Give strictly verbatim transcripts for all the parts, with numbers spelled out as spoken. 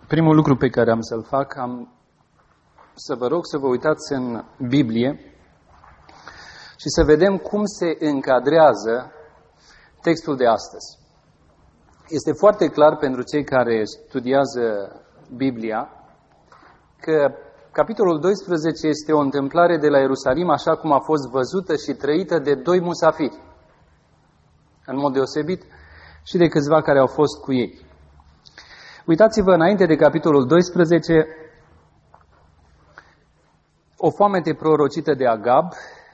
Primul lucru pe care am să-l fac, am să vă rog să vă uitați în Biblie și să vedem cum se încadrează textul de astăzi. Este foarte clar pentru cei care studiază Biblia că capitolul doisprezece este o întâmplare de la Ierusalim așa cum a fost văzută și trăită de doi musafiri, în mod deosebit, și de câțiva care au fost cu ei. Uitați-vă înainte de capitolul doisprezece, o foamete prorocită de Agab,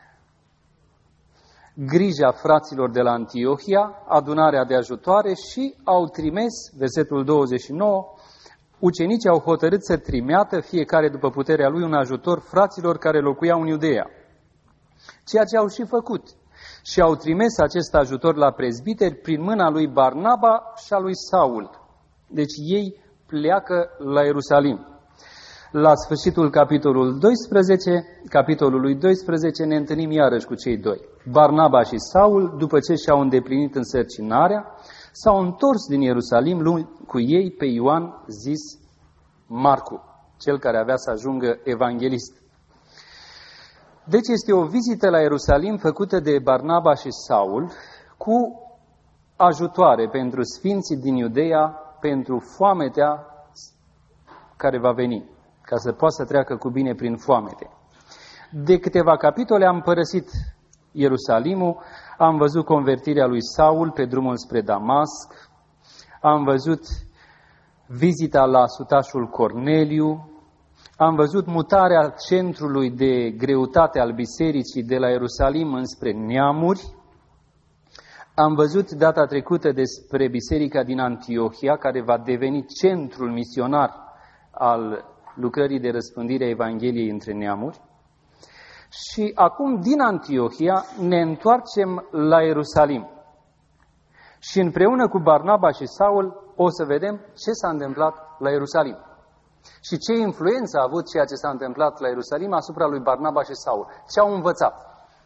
grija fraților de la Antiohia, adunarea de ajutoare și au trimis, versetul douăzeci și nouă, ucenicii au hotărât să trimeată fiecare după puterea lui un ajutor fraților care locuiau în Iudeea. Ceea ce au și făcut. Și au trimis acest ajutor la prezbiteri prin mâna lui Barnaba și a lui Saul. Deci ei pleacă la Ierusalim. La sfârșitul capitolului doisprezece, capitolului doisprezece ne întâlnim iarăși cu cei doi. Barnaba și Saul, după ce și-au îndeplinit însărcinarea, s-au întors din Ierusalim luând cu ei pe Ioan zis Marcu, cel care avea să ajungă evanghelist. Deci este o vizită la Ierusalim făcută de Barnaba și Saul cu ajutoare pentru sfinții din Iudeea, pentru foametea care va veni, ca să poată să treacă cu bine prin foamete. De câteva capitole am părăsit Ierusalimul, am văzut convertirea lui Saul pe drumul spre Damasc, am văzut vizita la sutașul Corneliu, am văzut mutarea centrului de greutate al bisericii de la Ierusalim înspre neamuri, am văzut data trecută despre biserica din Antiohia, care va deveni centrul misionar al lucrării de răspândire a Evangheliei între neamuri. Și acum, din Antiohia, ne întoarcem la Ierusalim. Și împreună cu Barnaba și Saul o să vedem ce s-a întâmplat la Ierusalim. Și ce influență a avut ceea ce s-a întâmplat la Ierusalim asupra lui Barnaba și Saul. Ce au învățat.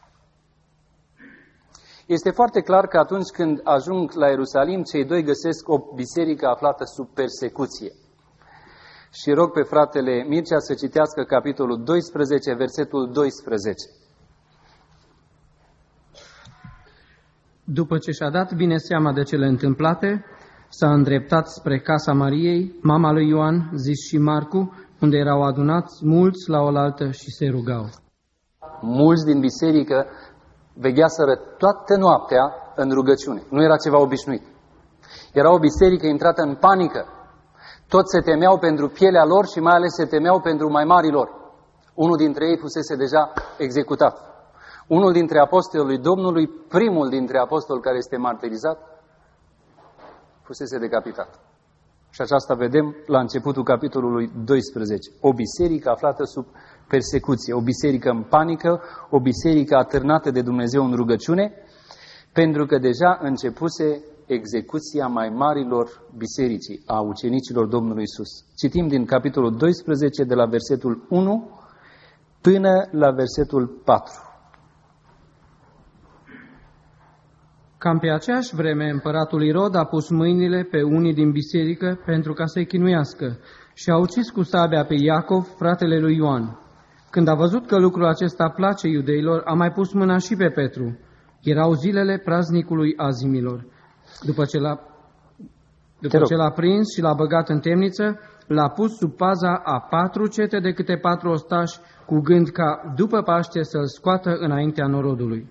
Este foarte clar că atunci când ajung la Ierusalim, cei doi găsesc o biserică aflată sub persecuție. Și rog pe fratele Mircea să citească capitolul doisprezece, versetul doisprezece. După ce și-a dat bine seama de cele întâmplate, s-a îndreptat spre casa Mariei, mama lui Ioan, zis și Marcu, unde erau adunați mulți la oaltă și se rugau. Mulți din biserică vegheaseră toată noaptea în rugăciune. Nu era ceva obișnuit. Era o biserică intrată în panică. Toți se temeau pentru pielea lor și mai ales se temeau pentru mai marii lor. Unul dintre ei fusese deja executat. Unul dintre apostolii Domnului, primul dintre apostoli care este martirizat, fusese decapitat. Și aceasta vedem la începutul capitolului doisprezece. O biserică aflată sub persecuție, o biserică în panică, o biserică atârnată de Dumnezeu în rugăciune, pentru că deja începuse execuția mai marilor bisericii, a ucenicilor Domnului Iisus. Citim din capitolul doisprezece, de la versetul unu până la versetul patru. Cam pe aceeași vreme, împăratul Irod a pus mâinile pe unii din biserică pentru ca să-i chinuiască și a ucis cu sabia pe Iacov, fratele lui Ioan. Când a văzut că lucrul acesta place iudeilor, a mai pus mâna și pe Petru. Erau zilele praznicului azimilor. După ce l-a, după ce l-a prins și l-a băgat în temniță, l-a pus sub paza a patru cete de câte patru ostași, cu gând ca după Paște să-l scoată înaintea norodului.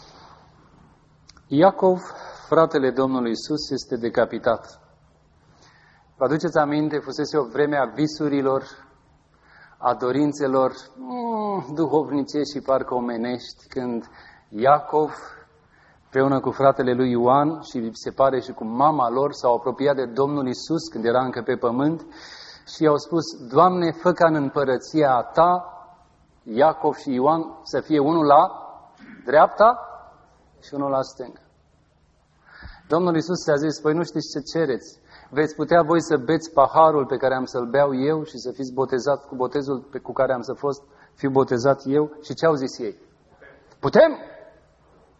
Iacov, fratele Domnului Iisus, este decapitat. Vă aduceți aminte, fusese o vreme a visurilor, a dorințelor mm, duhovnicești și parcă omenești, când Iacov, împreună cu fratele lui Ioan și se pare și cu mama lor, s-au apropiat de Domnul Iisus când era încă pe pământ și i-au spus: Doamne, fă ca în împărăția Ta Iacov și Ioan să fie unul la dreapta și unul la stânga. Domnul Iisus le-a zis: păi nu știți ce cereți? Veți putea voi să beți paharul pe care am să-l beau eu și să fiți botezat cu botezul pe cu care am să fost, fiu botezat eu? Și ce au zis ei? Putem?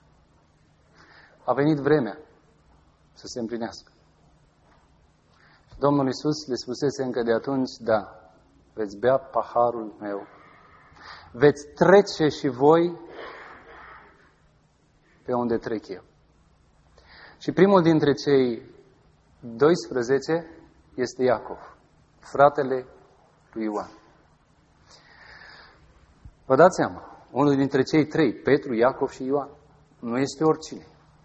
A venit vremea să se împlinească. Domnul Iisus le spusese încă de atunci, da, veți bea paharul meu, veți trece și voi pe unde trec eu. Și primul dintre cei doisprezece este Iacov, fratele lui Ioan. Vă dați seama, unul dintre cei trei, Petru, Iacov și Ioan, nu este oricine.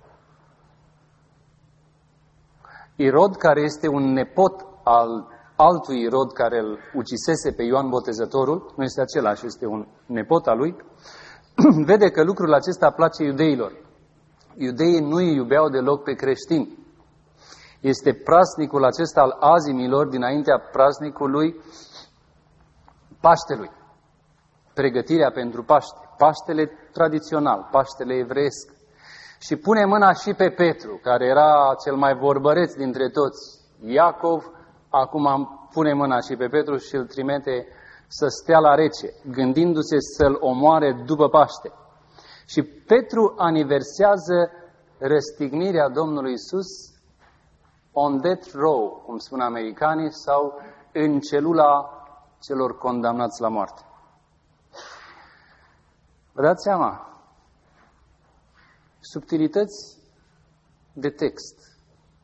Irod, care este un nepot al altui Irod care îl ucisese pe Ioan Botezătorul, nu este același, este un nepot al lui, vede că lucrul acesta place iudeilor. Iudeii nu îi iubeau deloc pe creștini. Este praznicul acesta al azimilor dinaintea praznicului Paștelui. Pregătirea pentru Paște. Paștele tradițional, Paștele evreiesc. Și pune mâna și pe Petru, care era cel mai vorbăreț dintre toți. Iacov, acum pune mâna și pe Petru și îl trimite să stea la rece, gândindu-se să-l omoare după Paște. Și Petru aniversează răstignirea Domnului Iisus on death row, cum spun americanii, sau în celula celor condamnați la moarte. Vă dați seama? Subtilități de text.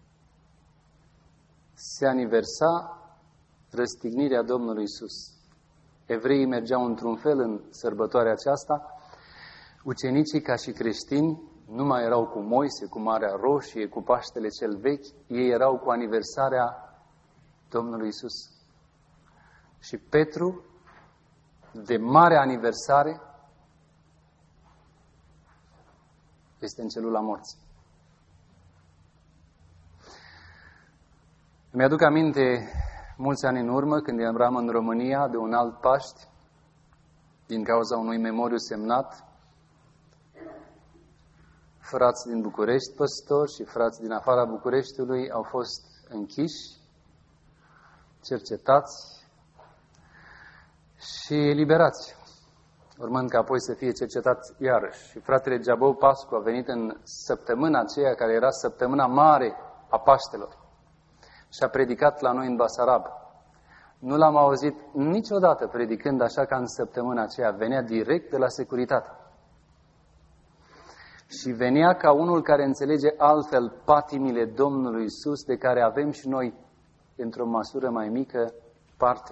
Se aniversa răstignirea Domnului Iisus. Evreii mergeau într-un fel în sărbătoarea aceasta. Ucenicii, ca și creștini, nu mai erau cu Moise, cu Marea Roșie, cu Paștele cel vechi. Ei erau cu aniversarea Domnului Iisus. Și Petru, de mare aniversare, este în celula morții. Îmi aduc aminte mulți ani în urmă, când eram în România, de un alt Paști, din cauza unui memoriu semnat, frați din București, păstori, și frați din afara Bucureștiului au fost închiși, cercetați și eliberați, urmând ca apoi să fie cercetați iarăși. Și fratele Geabou Pascu a venit în săptămâna aceea, care era săptămâna mare a Paștelor, și a predicat la noi în Basarab. Nu l-am auzit niciodată predicând așa ca în săptămâna aceea. Venea direct de la securitate. Și venea ca unul care înțelege altfel patimile Domnului Iisus, de care avem și noi, într-o măsură mai mică, parte.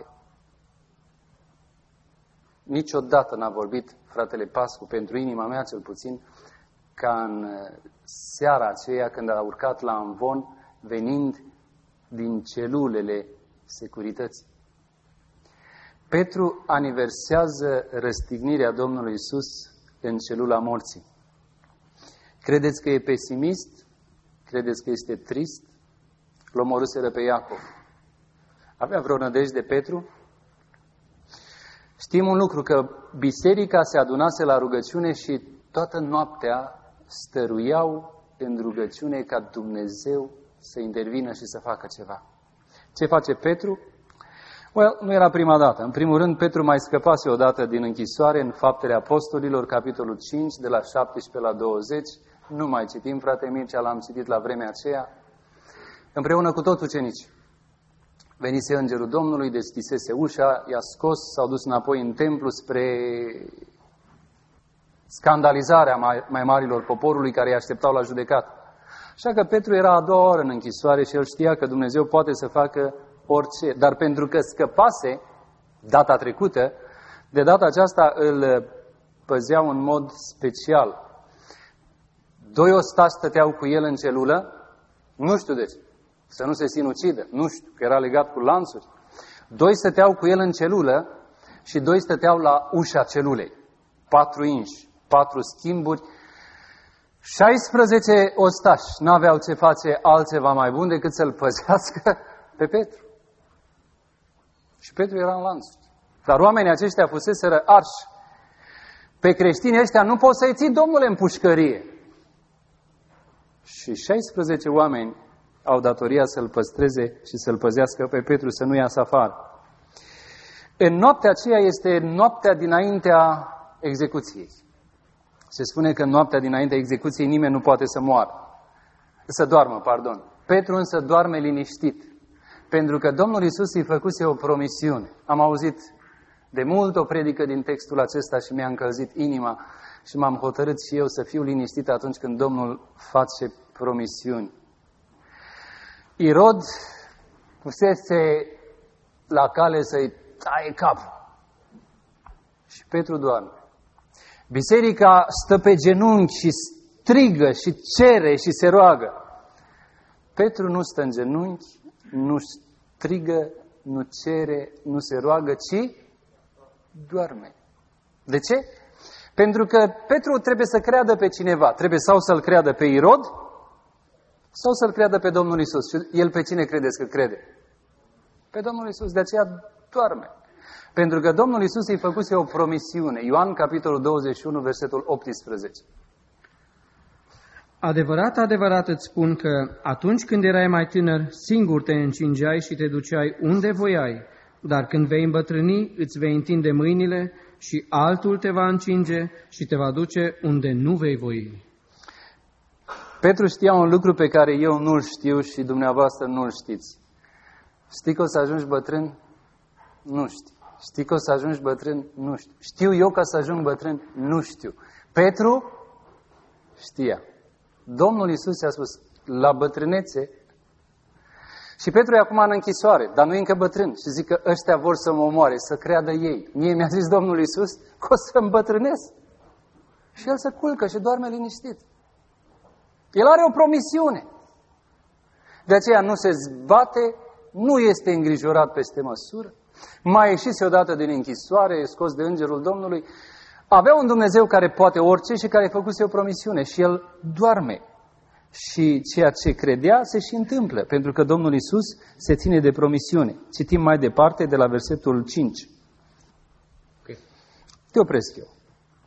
Niciodată n-a vorbit fratele Pascu, pentru inima mea cel puțin, ca în seara aceea când a urcat la amvon, venind din celulele securității. Petru aniversează răstignirea Domnului Iisus în celula morții. Credeți că e pesimist? Credeți că este trist? L omorâseră pe Iacov. Avea vreo nădejde Petru? Știm un lucru, că biserica se adunase la rugăciune și toată noaptea stăruiau în rugăciune ca Dumnezeu să intervină și să facă ceva. Ce face Petru? Well, nu era prima dată. În primul rând, Petru mai scăpase odată din închisoare în Faptele Apostolilor, capitolul cinci, de la șaptesprezece la douăzeci. Nu mai citim, frate Mircea, l-am citit la vremea aceea. Împreună cu toți ucenicii. Venise îngerul Domnului, deschisese ușa, i-a scos, s-au dus înapoi în templu spre scandalizarea mai, mai marilor poporului care îi așteptau la judecată. Așa că Petru era a doua oră în închisoare și el știa că Dumnezeu poate să facă orice. Dar pentru că scăpase data trecută, de data aceasta îl păzeau în mod special. Doi ostași stăteau cu el în celulă, nu știu de ce, să nu se sinucidă, nu știu, că era legat cu lanțuri. Doi stăteau cu el în celulă și doi stăteau la ușa celulei. Patru inși, patru schimburi, șaisprezece ostași. N-aveau ce face altceva mai bun decât să-l păzească pe Petru. Și Petru era în lanțuri. Dar oamenii aceștia fuseseră arși. Pe creștinii ăștia nu poți să-i ții, Domnule, în pușcărie. Și șaisprezece oameni au datoria să-l păstreze și să-l păzească pe Petru, să nu iasă afară. În noaptea aceea este noaptea dinaintea execuției. Se spune că în noaptea dinaintea execuției nimeni nu poate să moară. Să doarmă, pardon. Petru însă doarme liniștit. Pentru că Domnul Iisus îi făcuse o promisiune. Am auzit de mult o predică din textul acesta și mi-a încălzit inima și m-am hotărât și eu să fiu liniștit atunci când Domnul face promisiuni. Irod pusese la cale să-i taie capul și Petru doarme. Biserica stă pe genunchi și strigă și cere și se roagă. Petru nu stă în genunchi, nu strigă, nu cere, nu se roagă, ci doarme. De ce? Pentru că Petru trebuie să creadă pe cineva. Trebuie sau să-l creadă pe Irod, sau să-l creadă pe Domnul Iisus. Și el pe cine credeți că crede? Pe Domnul Iisus. De aceea doarme. Pentru că Domnul Iisus îi făcuse o promisiune. Ioan, capitolul douăzeci și unu, versetul optsprezece. Adevărat, adevărat îți spun că atunci când erai mai tânăr, singur te încingeai și te duceai unde voiai, dar când vei îmbătrâni, îți vei întinde mâinile și altul te va încinge și te va duce unde nu vei voi. Petru știa un lucru pe care eu nu-l știu și dumneavoastră nu-l știți. Știi că o să ajungi bătrân? Nu știu. Știi că o să ajungi bătrân? Nu știu. Știu eu că să ajung bătrân? Nu știu. Petru știa. Domnul Iisus i-a spus, la bătrânețe, și Petru e acum în închisoare, dar nu e încă bătrân. Și zic că ăștia vor să mă omoare, să creadă ei. Mie mi-a zis Domnul Iisus că o să îmbătrânesc. Și el se culcă și doarme liniștit. El are o promisiune. De aceea nu se zbate, nu este îngrijorat peste măsură. Mai ieșise odată din închisoare, scos de îngerul Domnului. Avea un Dumnezeu care poate orice și care făcuse o promisiune și el doarme. Și ceea ce credea se și întâmplă, pentru că Domnul Iisus se ține de promisiune. Citim mai departe de la versetul cinci. Okay. Te opresc eu.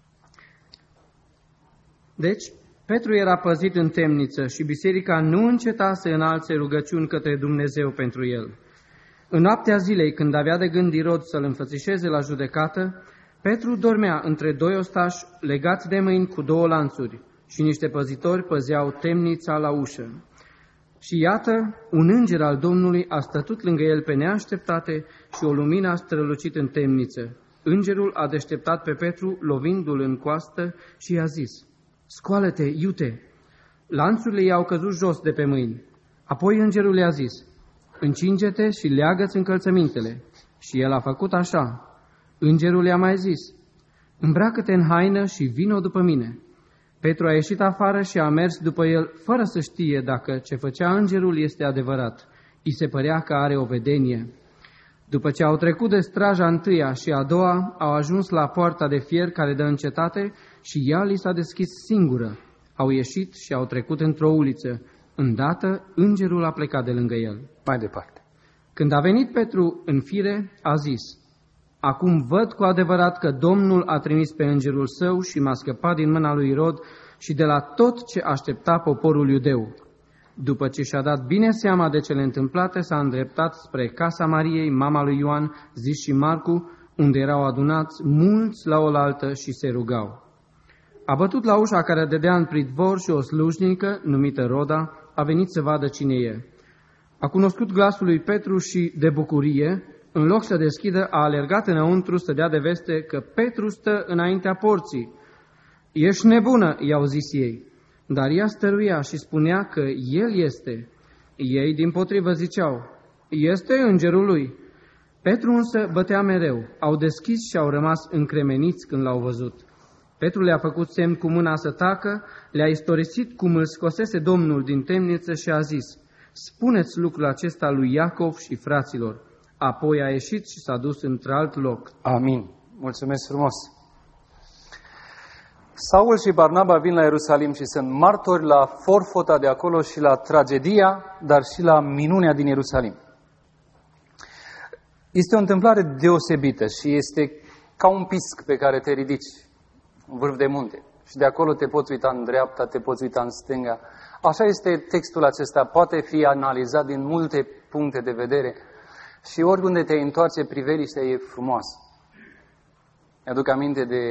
Deci, Petru era păzit în temniță și biserica nu înceta să înalțe rugăciuni către Dumnezeu pentru el. În noaptea zilei, când avea de gând Irod să-l înfățișeze la judecată, Petru dormea între doi ostași legați de mâini cu două lanțuri și niște păzitori păzeau temnița la ușă. Și iată, un înger al Domnului a stătut lângă el pe neașteptate și o lumină a strălucit în temniță. Îngerul a deșteptat pe Petru, lovindu-l în coastă și i-a zis, scoală-te, iute! Lanțurile i-au căzut jos de pe mâini. Apoi îngerul i-a zis, încinge-te și leagă-ți încălțămintele. Și el a făcut așa. Îngerul i-a mai zis, îmbracă-te în haină și vino după mine. Petru a ieșit afară și a mers după el, fără să știe dacă ce făcea îngerul este adevărat. I se părea că are o vedenie. După ce au trecut de straja întâia și a doua, au ajuns la poarta de fier care dă în cetate și ea li s-a deschis singură. Au ieșit și au trecut într-o uliță. Îndată, îngerul a plecat de lângă el. Mai departe. Când a venit Petru în fire, a zis, acum văd cu adevărat că Domnul a trimis pe îngerul său și m-a scăpat din mâna lui Irod și de la tot ce aștepta poporul iudeu. După ce și-a dat bine seama de cele întâmplate, s-a îndreptat spre casa Mariei, mama lui Ioan, zis și Marcu, unde erau adunați mulți la oaltă și se rugau. A bătut la ușa care dădea în pridvor și o slujnică, numită Roda, a venit să vadă cine e. A cunoscut glasul lui Petru și, de bucurie, în loc să deschidă, a alergat înăuntru să dea de veste că Petru stă înaintea porții. Ești nebună, i-au zis ei. Dar ea stăruia și spunea că el este. Ei dimpotrivă ziceau, este îngerul lui. Petru însă bătea mereu. Au deschis și au rămas încremeniți când l-au văzut. Petru le-a făcut semn cu mâna să tacă, le-a istorisit cum îl scosese Domnul din temniță și a zis, spuneți lucrul acesta lui Iacov și fraților. Apoi a ieșit și s-a dus într-alt loc. Amin. Mulțumesc frumos. Saul și Barnaba vin la Ierusalim și sunt martori la forfota de acolo și la tragedia, dar și la minunea din Ierusalim. Este o întâmplare deosebită și este ca un pisc pe care te ridici în vârf de munte. Și de acolo te poți uita în dreapta, te poți uita în stânga. Așa este textul acesta, poate fi analizat din multe puncte de vedere și oriunde te întoarce, priveliștea e frumoasă. Mi-aduc aminte de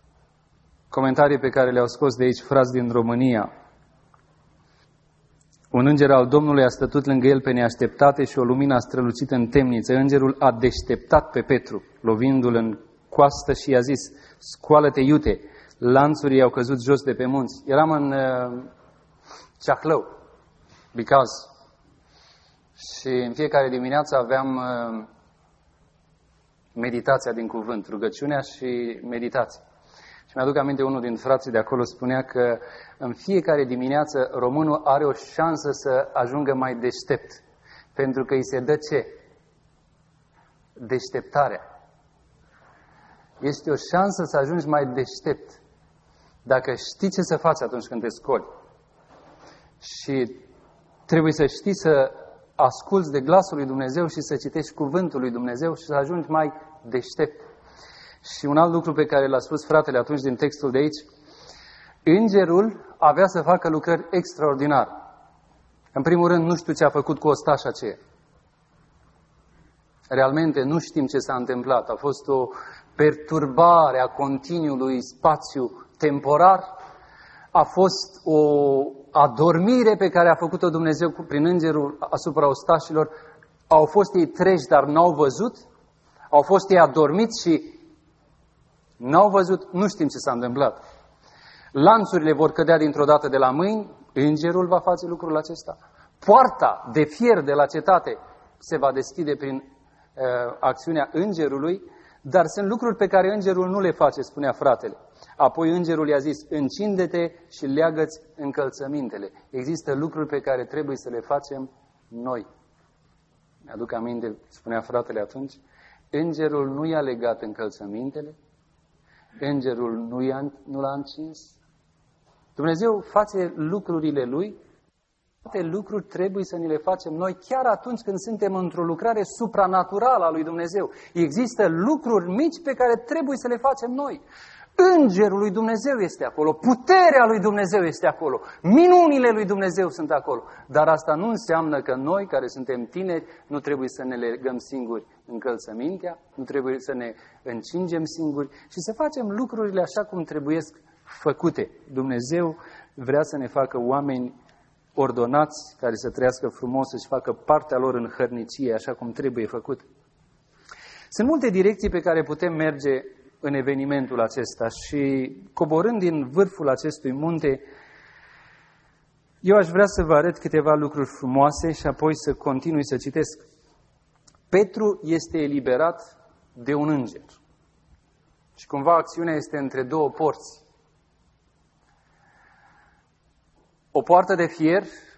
comentarii pe care le-au scos de aici frați din România. Un înger al Domnului a stătut lângă el pe neașteptate și o lumină a strălucit în temniță. Îngerul a deșteptat pe Petru, lovindu-l în coastă și i-a zis, scoală-te iute, lanțurii au căzut jos de pe munți. Eram în uh, Ceahlău, Bicaz, și în fiecare dimineață aveam uh, meditația din cuvânt, rugăciunea și meditația. Și mi-aduc aminte, unul din frații de acolo spunea că în fiecare dimineață românul are o șansă să ajungă mai deștept. Pentru că îi se dă ce? Deșteptarea. Este o șansă să ajungi mai deștept. Dacă știi ce să faci atunci când te scoli. Și trebuie să știi să asculți de glasul lui Dumnezeu și să citești cuvântul lui Dumnezeu și să ajungi mai deștept. Și un alt lucru pe care l-a spus fratele atunci din textul de aici, îngerul avea să facă lucrări extraordinare. În primul rând, nu știu ce a făcut cu ostașa aceea. Realmente nu știm ce s-a întâmplat. A fost o perturbare a continuului spațiu temporar, a fost o adormire pe care a făcut-o Dumnezeu prin îngerul asupra ostașilor. Au fost ei treji, dar n-au văzut. Au fost ei adormiți și n-au văzut, nu știm ce s-a întâmplat. Lanțurile vor cădea dintr-o dată de la mâini, îngerul va face lucrul acesta. Poarta de fier de la cetate se va deschide prin uh, acțiunea îngerului, dar sunt lucruri pe care îngerul nu le face, spunea fratele. Apoi îngerul i-a zis, încinde-te și leagă-ți încălțămintele. Există lucruri pe care trebuie să le facem noi. Mi-aduc aminte, spunea fratele atunci, îngerul nu i-a legat încălțămintele, îngerul nu, i-a, nu l-a încins. Dumnezeu face lucrurile Lui. Toate lucruri trebuie să ni le facem noi, chiar atunci când suntem într-o lucrare supranaturală a lui Dumnezeu. Există lucruri mici pe care trebuie să le facem noi. Îngerul lui Dumnezeu este acolo, puterea lui Dumnezeu este acolo, minunile lui Dumnezeu sunt acolo. Dar asta nu înseamnă că noi, care suntem tineri, nu trebuie să ne legăm singuri încălțămintea, nu trebuie să ne încingem singuri și să facem lucrurile așa cum trebuiesc făcute. Dumnezeu vrea să ne facă oameni ordonați, care să trăiască frumos, să-și facă partea lor în hărnicie, așa cum trebuie făcut. Sunt multe direcții pe care putem merge în evenimentul acesta și coborând din vârful acestui munte, eu aș vrea să vă arăt câteva lucruri frumoase și apoi să continui să citesc. Petru este eliberat de un înger și cumva acțiunea este între două porți. O poartă de fier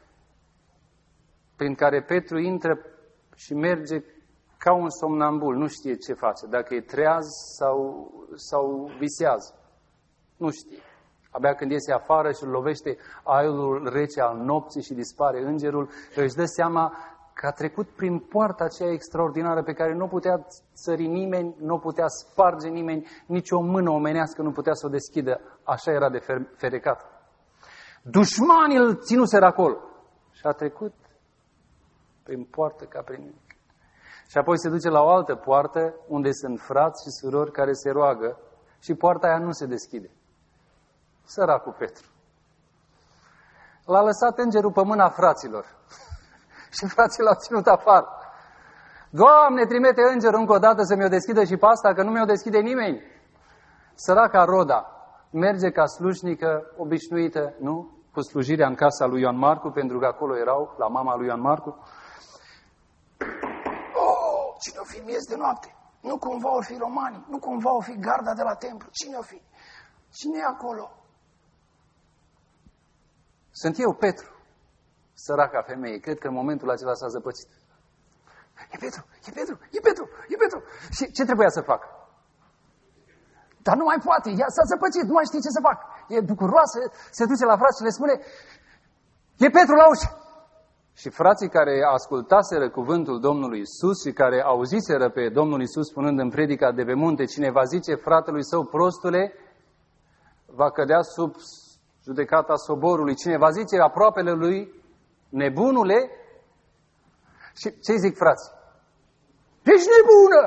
prin care Petru intră și merge ca un somnambul, nu știe ce face, dacă e treaz sau, sau visează. Nu știe. Abia când iese afară și îl lovește aerul rece al nopții și dispare îngerul, își dă seama că a trecut prin poarta aceea extraordinară pe care nu putea țări nimeni, nu putea sparge nimeni, nici o mână omenească nu putea să o deschidă. Așa era de ferecat. Dușmanii îl ținuseră acolo. Și a trecut prin poartă ca prin nimic. Și apoi se duce la o altă poartă unde sunt frați și surori care se roagă și poarta aia nu se deschide. Săracul Petru. L-a lăsat îngerul pe mâna fraților. Și frații l-au ținut afară. Doamne, trimite îngerul încă o dată să mi-o deschidă și pe asta, că nu mi-o deschide nimeni. Săraca Roda merge ca slujnică obișnuită, nu? Cu slujirea în casa lui Ioan Marcu, pentru că acolo erau, la mama lui Ioan Marcu. Oh, cine o fi miez de noapte? Nu cumva o fi romanii? Nu cumva o fi garda de la templu? Cine o fi? Cine e acolo? Sunt eu, Petru. Săraca femeie. Cred că în momentul acela s-a zăpăcit. E Petru, e Petru, e Petru, e Petru. Și ce trebuia să fac? Dar nu mai poate, ea s-a zăpăcit, nu mai știe ce să fac. E bucuroasă, se duce la frați și le spune, e Petru la ușă. Și frații care ascultaseră cuvântul Domnului Iisus și care auziseră pe Domnul Iisus spunând în predica de pe munte, cine va zice fratelui său prostule, va cădea sub judecata soborului. Cine va zice aproapele lui, nebunule, și ce zic frații? Ești nebună!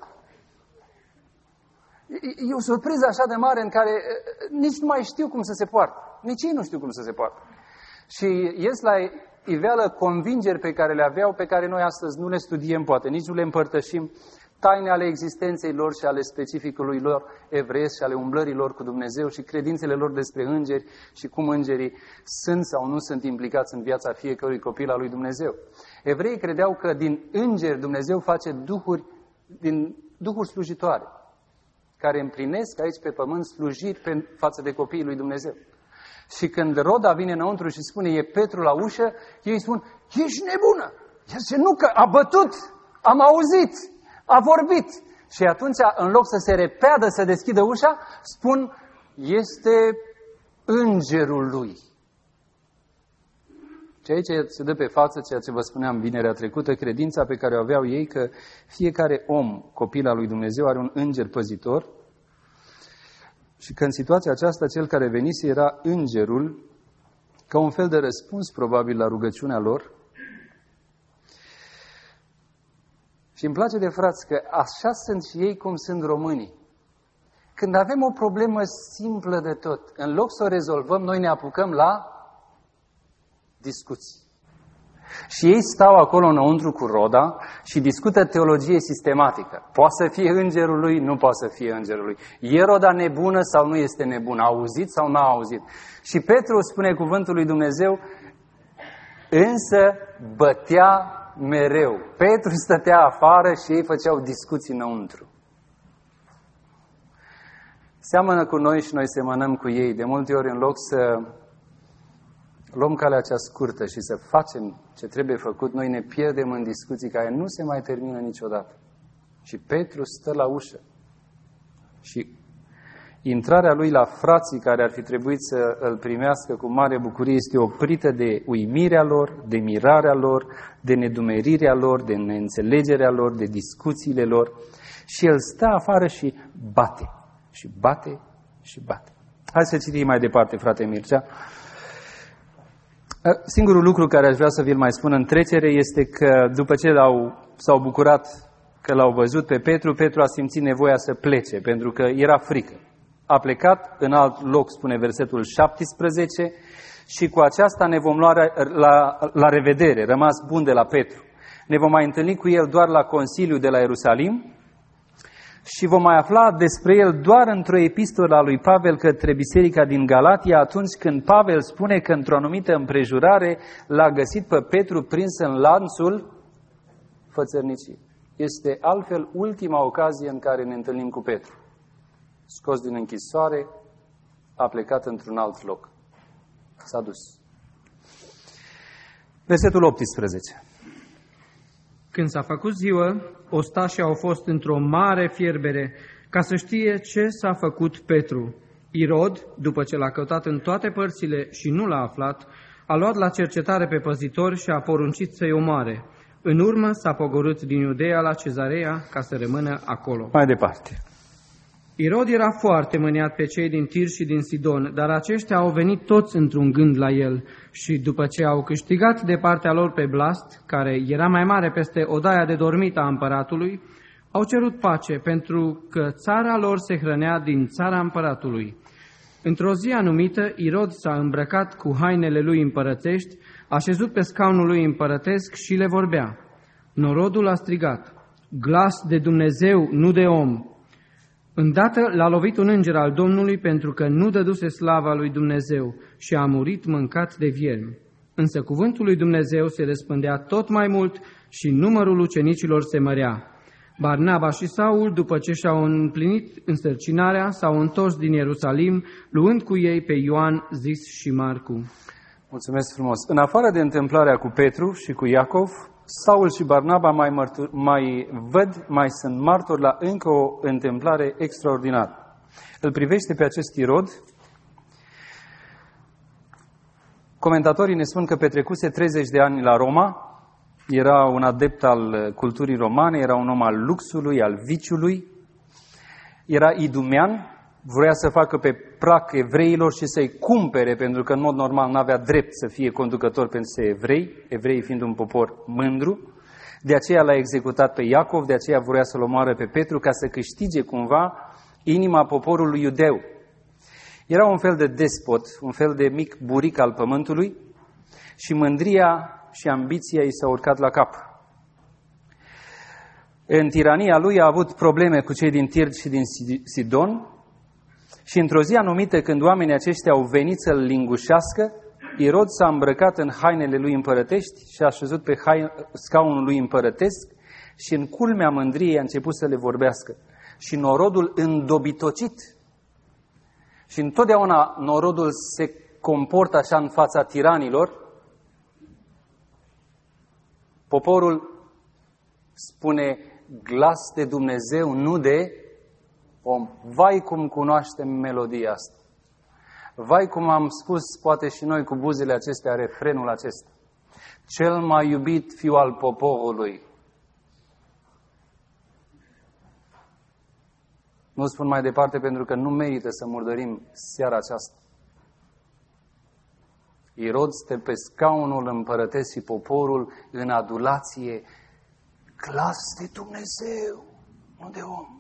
E o surpriză așa de mare în care nici nu mai știu cum să se poartă. Nici ei nu știu cum să se poartă. Și ies la iveală convingeri pe care le aveau, pe care noi astăzi nu le studiem, poate nici nu le împărtășim, taine ale existenței lor și ale specificului lor evreiesc și ale umblării lor cu Dumnezeu și credințele lor despre îngeri și cum îngerii sunt sau nu sunt implicați în viața fiecărui copil al lui Dumnezeu. Evreii credeau că din îngeri Dumnezeu face duhuri, din duhuri slujitoare, care împlinesc aici pe pământ slujiri pe, față de copiii lui Dumnezeu. Și când Roda vine înăuntru și spune, e Petru la ușă, ei spun, ești nebună! Zice, nu, că a bătut, am auzit, a vorbit. Și atunci, în loc să se repeadă să deschidă ușa, spun, este îngerul lui. Și aici se dă pe față ceea ce vă spuneam vinerea trecută, credința pe care o aveau ei, că fiecare om, copil al lui Dumnezeu, are un înger păzitor și că în situația aceasta cel care venise era îngerul, ca un fel de răspuns probabil la rugăciunea lor. Și îmi place de frați că așa sunt și ei cum sunt românii. Când avem o problemă simplă de tot, în loc să o rezolvăm, noi ne apucăm la discuții. Și ei stau acolo înăuntru cu Roda și discută teologie sistematică. Poate să fie îngerul lui, nu poate să fie îngerul lui. E Roda nebună sau nu este nebună? A auzit sau nu a auzit? Și Petru spune cuvântul lui Dumnezeu, însă bătea mereu. Petru stătea afară și ei făceau discuții înăuntru. Seamănă cu noi și noi semănăm cu ei. De multe ori, în loc să luăm calea cea scurtă și să facem ce trebuie făcut, noi ne pierdem în discuții care nu se mai termină niciodată. Și Petru stă la ușă. Și intrarea lui la frații care ar fi trebuit să îl primească cu mare bucurie este oprită de uimirea lor, de mirarea lor, de nedumerirea lor, de neînțelegerea lor, de discuțiile lor. Și el stă afară și bate. Și bate și bate. Hai să citim mai departe, frate Mircea. Singurul lucru care aș vrea să vi-l mai spun în trecere este că după ce l-au, s-au bucurat că l-au văzut pe Petru, Petru a simțit nevoia să plece, pentru că era frică. A plecat în alt loc, spune versetul șaptesprezece, și cu aceasta ne vom lua la, la revedere, rămas bun de la Petru. Ne vom mai întâlni cu el doar la Consiliul de la Ierusalim și vom mai afla despre el doar într-o epistolă a lui Pavel către biserica din Galatia, atunci când Pavel spune că într-o anumită împrejurare l-a găsit pe Petru prins în lanțul fățărnicii. Este altfel ultima ocazie în care ne întâlnim cu Petru. Scos din închisoare, a plecat într-un alt loc. S-a dus. Versetul optsprezece. Când s-a făcut ziua, ostașii au fost într-o mare fierbere ca să știe ce s-a făcut Petru. Irod, după ce l-a căutat în toate părțile și nu l-a aflat, a luat la cercetare pe păzitori și a poruncit să-i omoare. În urmă s-a pogorât din Iudeea la Cezarea ca să rămână acolo. Mai departe. Irod era foarte mâniat pe cei din Tir și din Sidon, dar aceștia au venit toți într-un gând la el și după ce au câștigat de partea lor pe Blast, care era mai mare peste odaia de dormit a împăratului, au cerut pace pentru că țara lor se hrănea din țara împăratului. Într-o zi anumită, Irod s-a îmbrăcat cu hainele lui împărățești, a șezut pe scaunul lui împărătesc și le vorbea. Norodul a strigat, glas de Dumnezeu, nu de om. Îndată l-a lovit un înger al Domnului pentru că nu dăduse slava lui Dumnezeu și a murit mâncat de viermi. Însă cuvântul lui Dumnezeu se răspândea tot mai mult și numărul ucenicilor se mărea. Barnaba și Saul, după ce și-au împlinit însărcinarea, s-au întors din Ierusalim, luând cu ei pe Ioan, zis și Marcu. Mulțumesc frumos. În afară de întâmplarea cu Petru și cu Iacov, Saul și Barnaba mai, mărtur, mai văd, mai sunt martori la încă o întâmplare extraordinară. Îl privește pe acest Irod. Comentatorii ne spun că petrecuse treizeci de ani la Roma, era un adept al culturii romane, era un om al luxului, al viciului, era idumean, vrea să facă pe plac evreilor și să-i cumpere, pentru că în mod normal nu avea drept să fie conducător pentru evrei, evreii fiind un popor mândru. De aceea l-a executat pe Iacov, de aceea vrea să-l omoare pe Petru, ca să câștige cumva inima poporului iudeu. Era un fel de despot, un fel de mic buric al pământului și mândria și ambiția i s-au urcat la cap. În tirania lui a avut probleme cu cei din Tir și din Sidon și într-o zi anumită, când oamenii aceștia au venit să-l lingușească, Irod s-a îmbrăcat în hainele lui împărătești și a așezut pe scaunul lui împărătesc și în culmea mândriei a început să le vorbească. Și norodul îndobitocit. Și întotdeauna norodul se comportă așa în fața tiranilor. Poporul spune glas de Dumnezeu, nu de om. Vai cum cunoaștem melodia asta. Vai cum am spus, poate și noi cu buzele acestea, refrenul acesta. Cel mai iubit fiu al poporului. Nu spun mai departe pentru că nu merită să murdărim seara aceasta. Irod stă pe scaunul împărătesc și poporul în adulație. Glas de Dumnezeu, nu de om.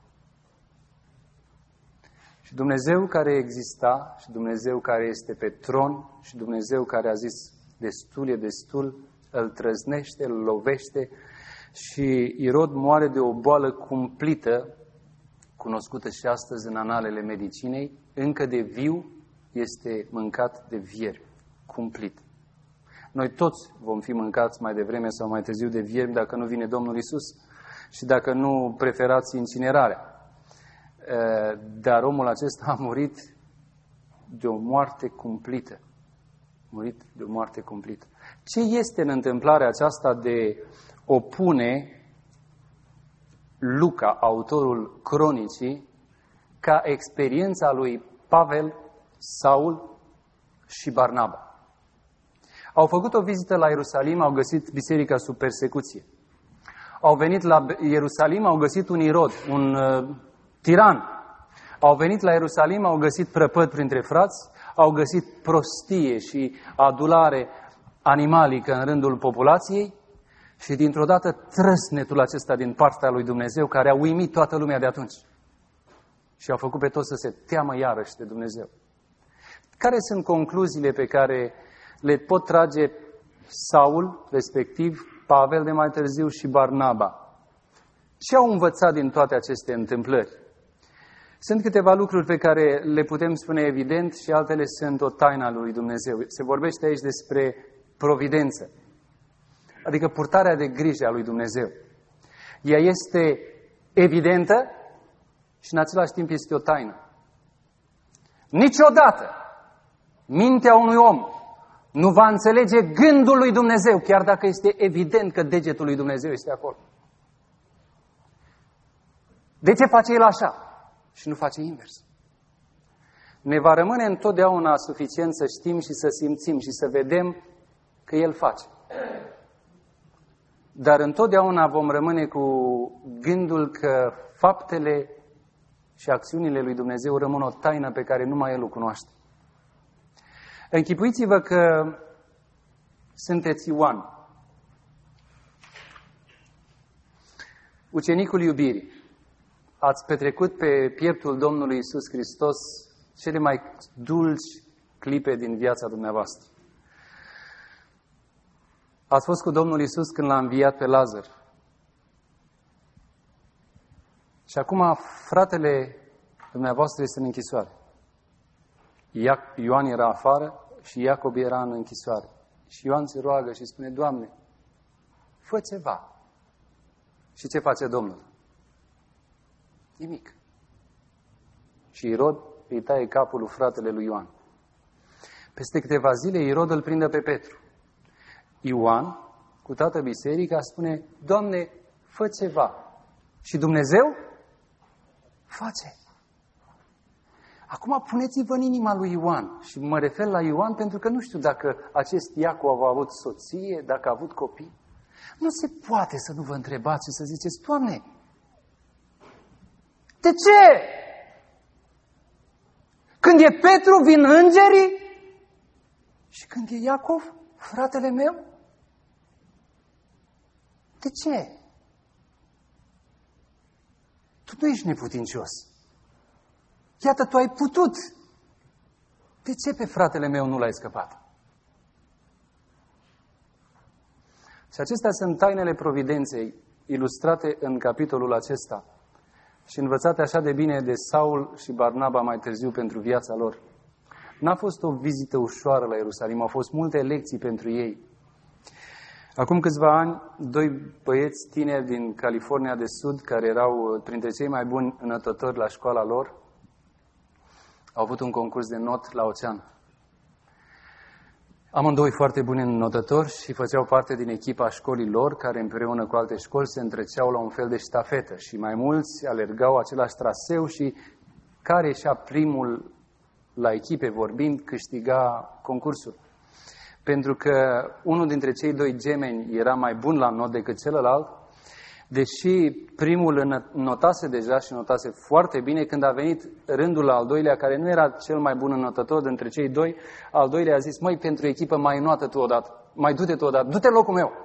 Și Dumnezeu care exista, și Dumnezeu care este pe tron, și Dumnezeu care a zis destul e destul, îl trăznește, îl lovește și Irod moare de o boală cumplită, cunoscută și astăzi în analele medicinei, încă de viu este mâncat de viermi, cumplit. Noi toți vom fi mâncați mai devreme sau mai târziu de viermi dacă nu vine Domnul Iisus și dacă nu preferați incinerarea. Dar omul acesta a murit de o moarte cumplită. Murit de o moarte cumplită. Ce este în întâmplarea aceasta de opune Luca, autorul cronicii, ca experiența lui Pavel, Saul și Barnaba? Au făcut o vizită la Ierusalim, au găsit biserica sub persecuție. Au venit la Ierusalim, au găsit un Irod, un uh, tiran. Au venit la Ierusalim, au găsit prăpăd printre frați, au găsit prostie și adulare animalică în rândul populației și dintr-o dată trăsnetul acesta din partea lui Dumnezeu care a uimit toată lumea de atunci. Și au făcut pe toți să se teamă iarăși de Dumnezeu. Care sunt concluziile pe care le pot trage Saul, respectiv Pavel de mai târziu și Barnaba? Ce au învățat din toate aceste întâmplări? Sunt câteva lucruri pe care le putem spune evident și altele sunt o taină a lui Dumnezeu. Se vorbește aici despre providență, adică purtarea de grijă a lui Dumnezeu. Ea este evidentă și în același timp este o taină. Niciodată mintea unui om nu va înțelege gândul lui Dumnezeu, chiar dacă este evident că degetul lui Dumnezeu este acolo. De ce face El așa și nu face invers? Ne va rămâne întotdeauna suficient să știm și să simțim și să vedem că El face. Dar întotdeauna vom rămâne cu gândul că faptele și acțiunile lui Dumnezeu rămân o taină pe care numai El o cunoaște. Închipuiți-vă că sunteți Ioan, ucenicul iubirii. Ați petrecut pe pieptul Domnului Iisus Hristos cele mai dulci clipe din viața dumneavoastră. Ați fost cu Domnul Iisus când l-a înviat pe Lazar. Și acum fratele dumneavoastră este în închisoare. Ioan era afară și Iacob era în închisoare. Și Ioan se roagă și spune, Doamne, fă ceva. Și ce face Domnul? Nimic. Și Irod îi taie capul lui fratele lui Ioan. Peste câteva zile Irod îl prinde pe Petru. Ioan, cu toată biserica, spune, Doamne, fă ceva. Și Dumnezeu face. Acum puneți-vă în inima lui Ioan. Și mă refer la Ioan pentru că nu știu dacă acest Iacov a avut soție, dacă a avut copii. Nu se poate să nu vă întrebați și să ziceți, Doamne, de ce? Când e Petru, vin îngerii? Și când e Iacov, fratele meu? De ce? Tu nu ești neputincios. Iată, tu ai putut. De ce pe fratele meu nu l-ai scăpat? Și acestea sunt tainele providenței, ilustrate în capitolul acesta și învățate așa de bine de Saul și Barnaba mai târziu pentru viața lor. N-a fost o vizită ușoară la Ierusalim, au fost multe lecții pentru ei. Acum câțiva ani, doi băieți tineri din California de Sud, care erau printre cei mai buni înotători la școala lor, au avut un concurs de not la ocean. Amândoi foarte buni înotători și făceau parte din echipa școlii lor, care împreună cu alte școli se întreceau la un fel de ștafetă și mai mulți alergau același traseu și care ieșea primul la echipe vorbind câștiga concursul. Pentru că unul dintre cei doi gemeni era mai bun la not decât celălalt, deși primul notase deja și notase foarte bine, când a venit rândul al doilea, care nu era cel mai bun înotător dintre cei doi, al doilea a zis: măi, pentru echipă mai notă tu odată, mai du-te tu odată, du-te în locul meu.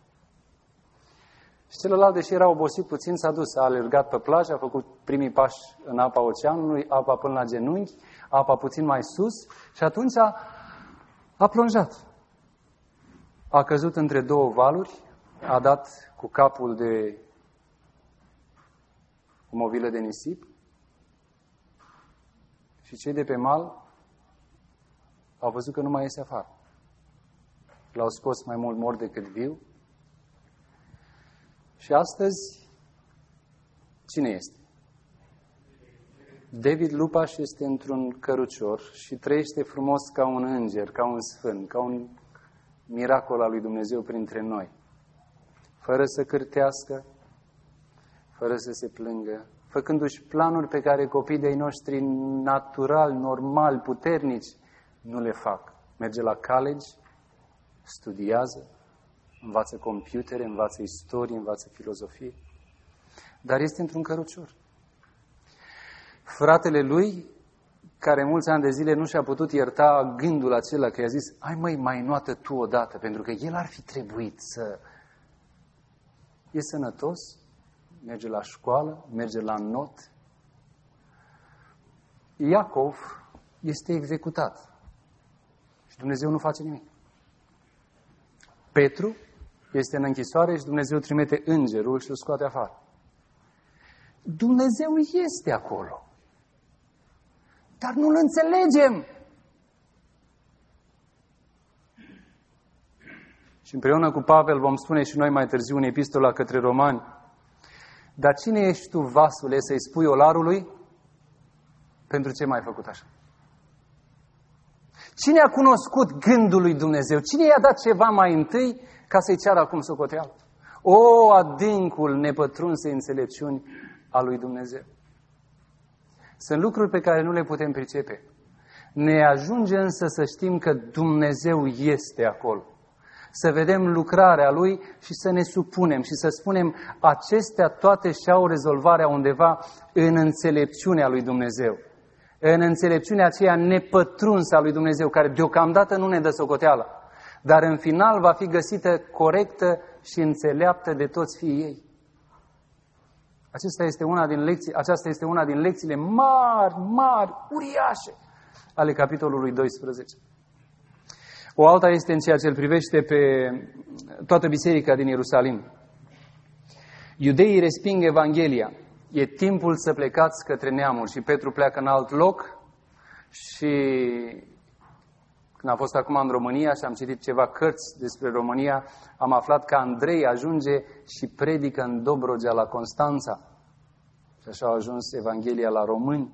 Și celălalt, deși era obosit puțin, s-a dus, a alergat pe plajă, a făcut primii pași în apa oceanului, apa până la genunchi, apa puțin mai sus și atunci a, a plonjat. A căzut între două valuri, a dat cu capul de o movilă de nisip și cei de pe mal au văzut că nu mai iese afară. L-au scos mai mult mort decât viu. Și astăzi, cine este? David Lupaș este într-un cărucior și trăiește frumos ca un înger, ca un sfânt, ca un miracol al lui Dumnezeu printre noi. Fără să cârtească, fără să se plângă, făcându-și planuri pe care copiii de-ai noștri natural, normal, puternici, nu le fac. Merge la college, studiază, învață computere, învață istorie, învață filozofie, dar este într-un cărucior. Fratele lui, care mulți ani de zile nu și-a putut ierta gândul acela, că i-a zis: hai măi, mai noată tu odată, pentru că el ar fi trebuit să... E sănătos, merge la școală, merge la not. Iacov este executat și Dumnezeu nu face nimic. Petru este în închisoare și Dumnezeu trimite îngerul și îl scoate afară. Dumnezeu este acolo, dar nu-L înțelegem. Și împreună cu Pavel vom spune și noi mai târziu în epistola către Romani: dar cine ești tu, vasule, să-i spui olarului? Pentru ce m-ai făcut așa? Cine a cunoscut gândul lui Dumnezeu? Cine i-a dat ceva mai întâi ca să-i ceară acum socoteală? O, adâncul nepătrunsei înțelepciuni a lui Dumnezeu. Sunt lucruri pe care nu le putem pricepe. Ne ajunge însă să știm că Dumnezeu este acolo. Să vedem lucrarea Lui și să ne supunem și să spunem: acestea toate și-au rezolvarea undeva în înțelepciunea lui Dumnezeu. În înțelepciunea aceea nepătrunsă a lui Dumnezeu, care deocamdată nu ne dă socoteală, dar în final va fi găsită corectă și înțeleaptă de toți fiii ei. Aceasta este una din lecții, aceasta este una din lecțiile mari, mari, uriașe ale capitolului doisprezece. O alta este în ceea ce îl privește pe toată biserica din Ierusalim. Iudeii resping Evanghelia. E timpul să plecați către neamuri și Petru pleacă în alt loc și când am fost acum în România și am citit ceva cărți despre România, am aflat că Andrei ajunge și predică în Dobrogea la Constanța. Și așa a ajuns Evanghelia la români.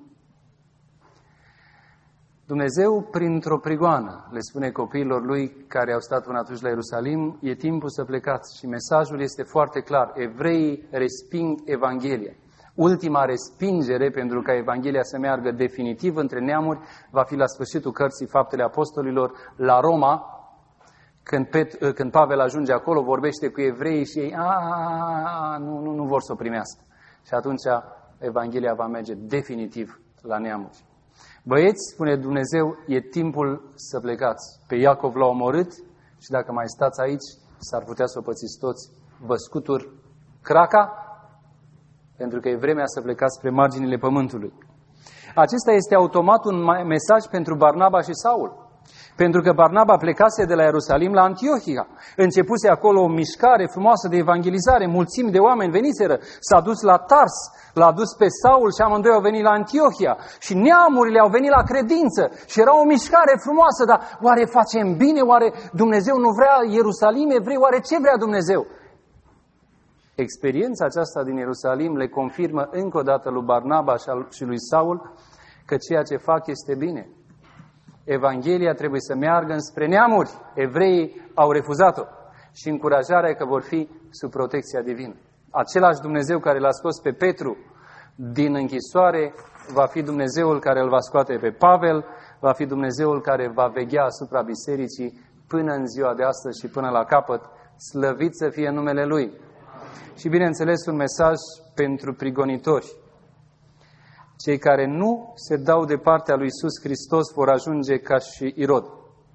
Dumnezeu, printr-o prigoană, le spune copiilor lui care au stat până atunci la Ierusalim: e timpul să plecați. Și mesajul este foarte clar: evreii resping Evanghelia. Ultima respingere pentru ca Evanghelia să meargă definitiv între neamuri va fi la sfârșitul cărții Faptele Apostolilor, la Roma, când, Pet, când Pavel ajunge acolo, vorbește cu evreii și ei a, nu, nu, nu vor să o primească. Și atunci Evanghelia va merge definitiv la neamuri. Băieți, spune Dumnezeu, e timpul să plecați. Pe Iacov l-a omorât și dacă mai stați aici, s-ar putea să o pățiți toți. Vă scutur craca, pentru că e vremea să plecați spre marginile pământului. Acesta este automat un mesaj pentru Barnaba și Saul. Pentru că Barnaba plecase de la Ierusalim la Antiohia. Începuse acolo o mișcare frumoasă de evangelizare, mulțimi de oameni veniseră, s-a dus la Tars, l-a dus pe Saul și amândoi au venit la Antiohia. Și neamurile au venit la credință și era o mișcare frumoasă, dar oare facem bine? Oare Dumnezeu nu vrea Ierusalim evrei? Oare ce vrea Dumnezeu? Experiența aceasta din Ierusalim le confirmă încă o dată lui Barnaba și lui Saul că ceea ce fac este bine. Evanghelia trebuie să meargă înspre neamuri. Evreii au refuzat-o și încurajarea e că vor fi sub protecția divină. Același Dumnezeu care l-a scos pe Petru din închisoare va fi Dumnezeul care îl va scoate pe Pavel, va fi Dumnezeul care va veghea asupra bisericii până în ziua de astăzi și până la capăt. Slăvit să fie numele Lui. Și bineînțeles un mesaj pentru prigonitori. Cei care nu se dau de partea lui Iisus Hristos vor ajunge ca și Irod.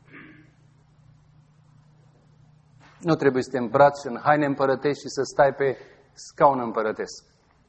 Nu trebuie să te îmbraci în haine împărătești și să stai pe scaun împărătesc.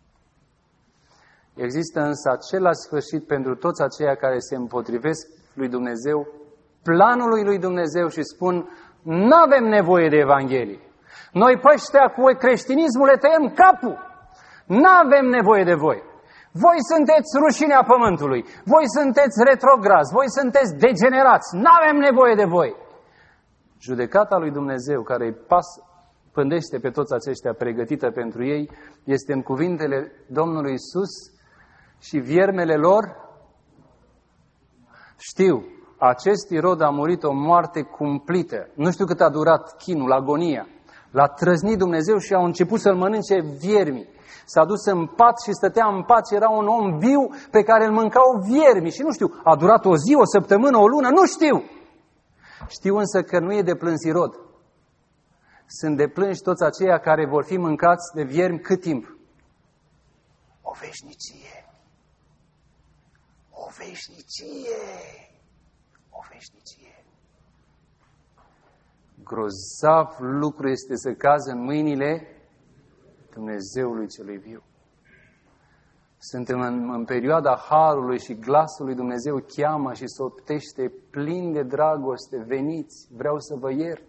Există însă același sfârșit pentru toți aceia care se împotrivesc lui Dumnezeu, planului lui Dumnezeu și spun, n-avem nevoie de Evanghelie. Noi pe ăștia cu creștinismul le tăiem capul. N-avem nevoie de voi. Voi sunteți rușinea pământului, voi sunteți retrograzi, voi sunteți degenerați, n-avem nevoie de voi. Judecata lui Dumnezeu care îi pas, pândește pe toți aceștia pregătită pentru ei, este în cuvintele Domnului Iisus și viermele lor știu, acest Irod a murit o moarte cumplită. Nu știu cât a durat chinul, agonia. L-a trăznit Dumnezeu și au început să-l mănânce viermii. S-a dus în pat și stătea în pat și era un om viu pe care îl mâncau viermi. Și nu știu, a durat o zi, o săptămână, o lună, nu știu. Știu însă că nu e de plâns Irod. Sunt de plânși toți aceia care vor fi mâncați de viermi cât timp? O veșnicie. O veșnicie. O veșnicie. Grozav lucru este să cazi în mâinile Dumnezeului celui viu. Suntem în, în perioada harului și glasul lui Dumnezeu cheamă și soptește plin de dragoste, veniți, vreau să vă iert.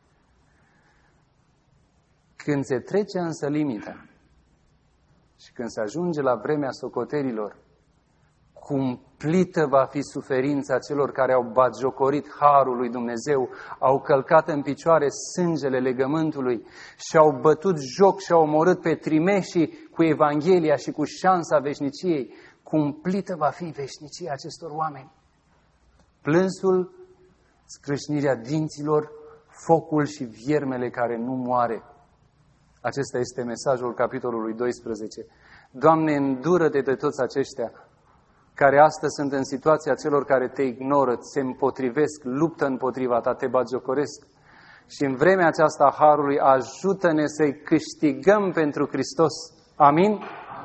Când se trece însă limita și când se ajunge la vremea socoterilor, cumplită va fi suferința celor care au batjocorit harul lui Dumnezeu, au călcat în picioare sângele legământului și au bătut joc și au omorât pe trimeșii cu Evanghelia și cu șansa veșniciei. Cumplită va fi veșnicia acestor oameni. Plânsul, scrâșnirea dinților, focul și viermele care nu moare. Acesta este mesajul capitolului doisprezece. Doamne, îndură-te de toți aceștia care astăzi sunt în situația celor care te ignoră, se împotrivesc, luptă împotriva ta, te batjocoresc. Și în vremea aceasta a harului, ajută-ne să-i câștigăm pentru Hristos. Amin?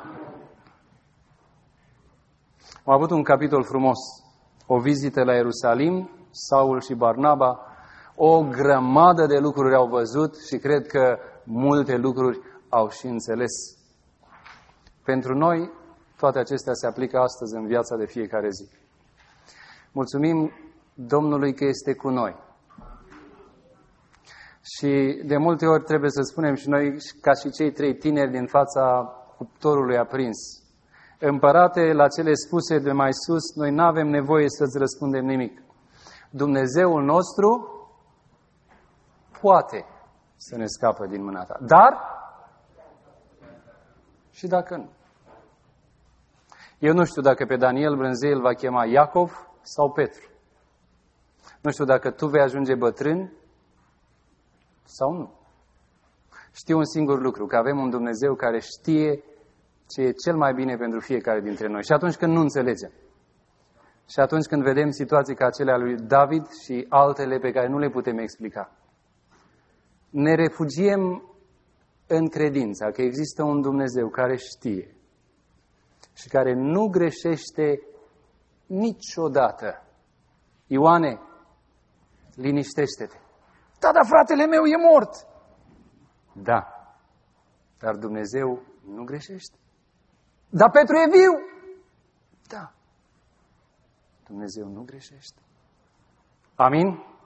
Am avut un capitol frumos, o vizită la Ierusalim, Saul și Barnaba, o grămadă de lucruri au văzut și cred că multe lucruri au și înțeles. Pentru noi, toate acestea se aplică astăzi în viața de fiecare zi. Mulțumim Domnului că este cu noi. Și de multe ori trebuie să spunem și noi, ca și cei trei tineri din fața cuptorului aprins, Împărate, la cele spuse de mai sus, noi nu avem nevoie să-ți răspundem nimic. Dumnezeul nostru poate să ne scapă din mâna ta. Dar și dacă nu. Eu nu știu dacă pe Daniel Brânzei îl va chema Iacov sau Petru. Nu știu dacă tu vei ajunge bătrân sau nu. Știu un singur lucru, că avem un Dumnezeu care știe ce e cel mai bine pentru fiecare dintre noi. Și atunci când nu înțelegem, și atunci când vedem situații ca acelea lui David și altele pe care nu le putem explica, ne refugiem în credința că există un Dumnezeu care știe și care nu greșește niciodată. Ioane, liniștește-te. Da, dar fratele meu e mort. Da, dar Dumnezeu nu greșește. Dar Petru e viu. Da, Dumnezeu nu greșește. Amin?